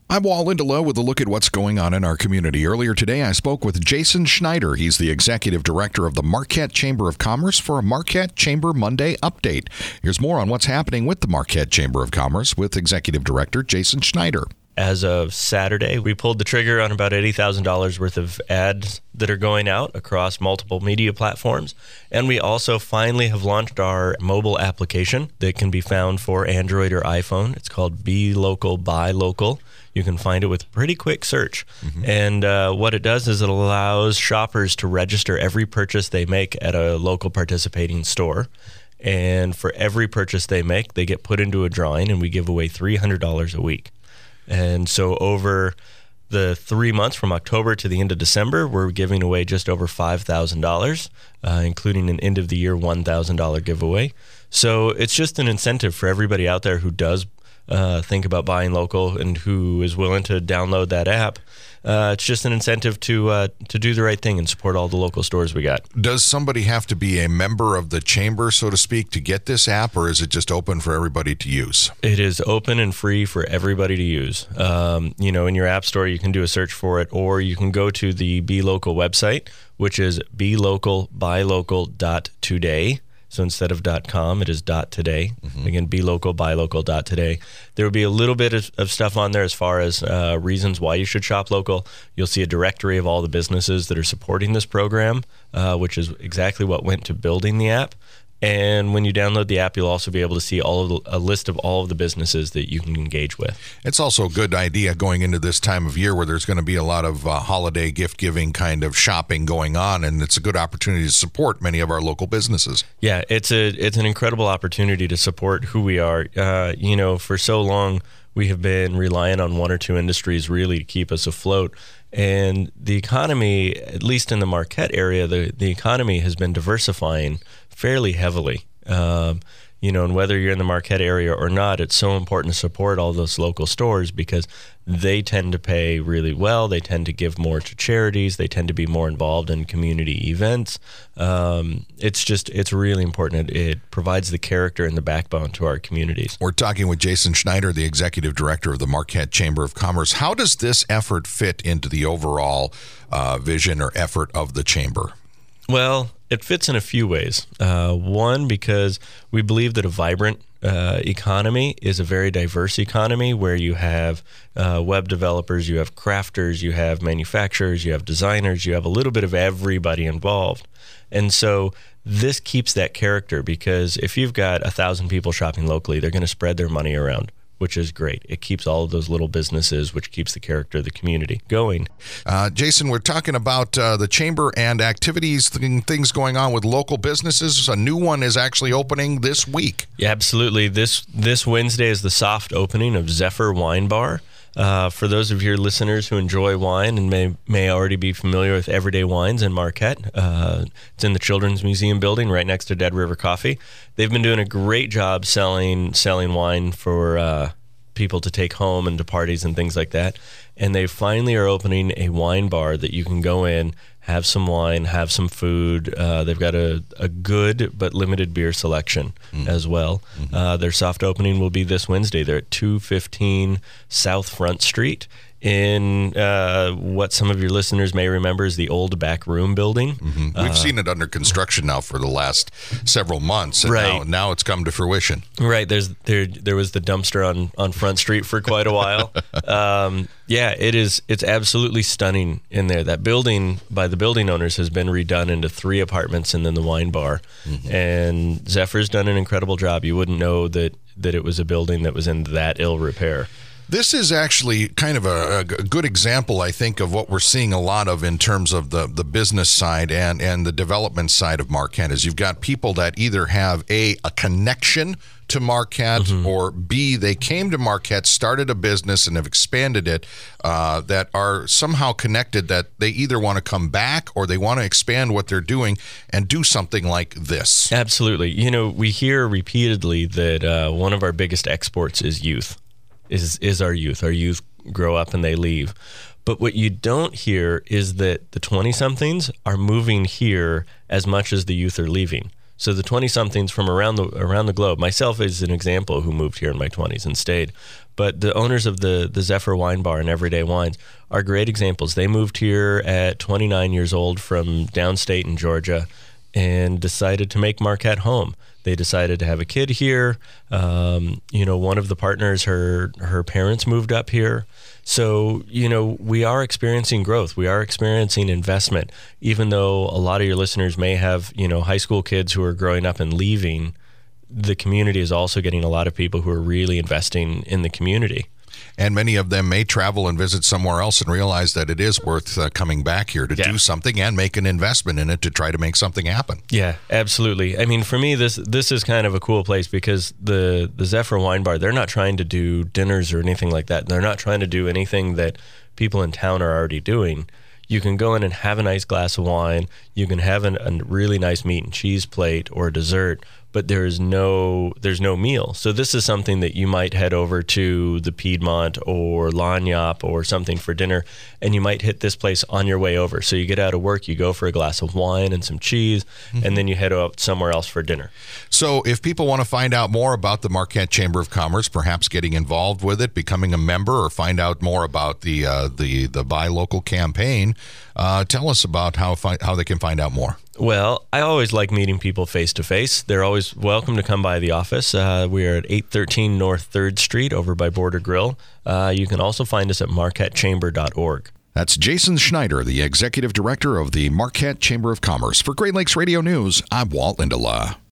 I'm Wal Lindelow with a look at what's going on in our community. Earlier today, I spoke with Jason Schneider. He's the executive director of the Marquette Chamber of Commerce for a Marquette Chamber Monday update. Here's more on what's happening with the Marquette Chamber of Commerce with executive director Jason Schneider. As of Saturday, we pulled the trigger on about $80,000 worth of ads that are going out across multiple media platforms. And we also finally have launched our mobile application that can be found for Android or iPhone. It's called Be Local, Buy Local. You can find it with a pretty quick search. And what it does is it allows shoppers to register every purchase they make at a local participating store. And for every purchase they make, they get put into a drawing, and we give away $300 a week. And so over the 3 months from October to the end of December, we're giving away just over $5,000, including an end-of-the-year $1,000 giveaway. So it's just an incentive for everybody out there who does think about buying local and who is willing to download that app. It's just an incentive to do the right thing and support all the local stores we got. Does somebody have to be a member of the chamber, so to speak, to get this app, or is it just open for everybody to use? It is open and free for everybody to use. In your app store, you can do a search for it, or you can go to the Be Local website, which is belocalbuylocal.today. So instead of .com, it is .today. Again, belocalbuylocal.today. There will be a little bit of stuff on there as far as reasons why you should shop local. You'll see a directory of all the businesses that are supporting this program, which is exactly what went to building the app. And when you download the app, you'll also be able to see a list of all of the businesses that you can engage with. It's also a good idea going into this time of year where there's going to be a lot of holiday gift-giving kind of shopping going on, and it's a good opportunity to support many of our local businesses. Yeah, it's an incredible opportunity to support who we are. For so long, we have been relying on one or two industries really to keep us afloat. And the economy, at least in the Marquette area, the economy has been diversifying fairly heavily. And whether you're in the Marquette area or not, it's so important to support all those local stores because they tend to pay really well. They tend to give more to charities. They tend to be more involved in community events. It's really important. It provides the character and the backbone to our communities. We're talking with Jason Schneider, the executive director of the Marquette Chamber of Commerce. How does this effort fit into the overall vision or effort of the chamber? Well, it fits in a few ways. One, because we believe that a vibrant economy is a very diverse economy where you have web developers, you have crafters, you have manufacturers, you have designers, you have a little bit of everybody involved. And so this keeps that character because if you've got 1,000 people shopping locally, they're going to spread their money around, which is great. It keeps all of those little businesses, which keeps the character of the community going. Jason, we're talking about the chamber and activities, things going on with local businesses. A new one is actually opening this week. Yeah, absolutely. This Wednesday is the soft opening of Zephyr Wine Bar. For those of your listeners who enjoy wine and may already be familiar with Everyday Wines in Marquette, it's in the Children's Museum building right next to Dead River Coffee. They've been doing a great job selling wine for people to take home and to parties and things like that. And they finally are opening a wine bar that you can go in, have some wine, have some food. They've got a good but limited beer selection as well. Their soft opening will be this Wednesday. They're at 215 South Front Street in what some of your listeners may remember is the old back room building. We've seen it under construction now for the last several months, and right. now it's come to fruition. Right, there was the dumpster on Front Street for quite a while. It's absolutely stunning in there. That building by the building owners has been redone into 3 apartments and then the wine bar. And Zephyr's done an incredible job. You wouldn't know that it was a building that was in that ill repair. This is actually kind of a good example, I think, of what we're seeing a lot of in terms of the business side and the development side of Marquette. Is you've got people that either have a connection to Marquette, or B, they came to Marquette, started a business, and have expanded it, that are somehow connected, that they either want to come back or they want to expand what they're doing and do something like this. Absolutely. We hear repeatedly that one of our biggest exports is youth. Is our youth. Our youth grow up and they leave. But what you don't hear is that the 20-somethings are moving here as much as the youth are leaving. So the 20-somethings from around the globe, myself as an example, who moved here in my 20s and stayed, but the owners of the Zephyr Wine Bar and Everyday Wines are great examples. They moved here at 29 years old from downstate in Georgia and decided to make Marquette home. They decided to have a kid here. One of the partners, her parents moved up here. So, we are experiencing growth. We are experiencing investment. Even though a lot of your listeners may have, high school kids who are growing up and leaving, the community is also getting a lot of people who are really investing in the community. And many of them may travel and visit somewhere else and realize that it is worth coming back here to do something and make an investment in it to try to make something happen. Yeah, absolutely. I mean, for me, this is kind of a cool place because the Zephyr Wine Bar, they're not trying to do dinners or anything like that. They're not trying to do anything that people in town are already doing. You can go in and have a nice glass of wine. You can have a really nice meat and cheese plate or dessert, but there's no meal. So this is something that you might head over to the Piedmont or Lagniappe or something for dinner, and you might hit this place on your way over. So you get out of work, you go for a glass of wine and some cheese, and then you head out somewhere else for dinner. So if people want to find out more about the Marquette Chamber of Commerce, perhaps getting involved with it, becoming a member, or find out more about the Buy Local campaign, tell us about how they can find out more. Well, I always like meeting people face-to-face. They're always welcome to come by the office. We are at 813 North 3rd Street over by Border Grill. You can also find us at marquettechamber.org. That's Jason Schneider, the Executive Director of the Marquette Chamber of Commerce. For Great Lakes Radio News, I'm Walt Lindela.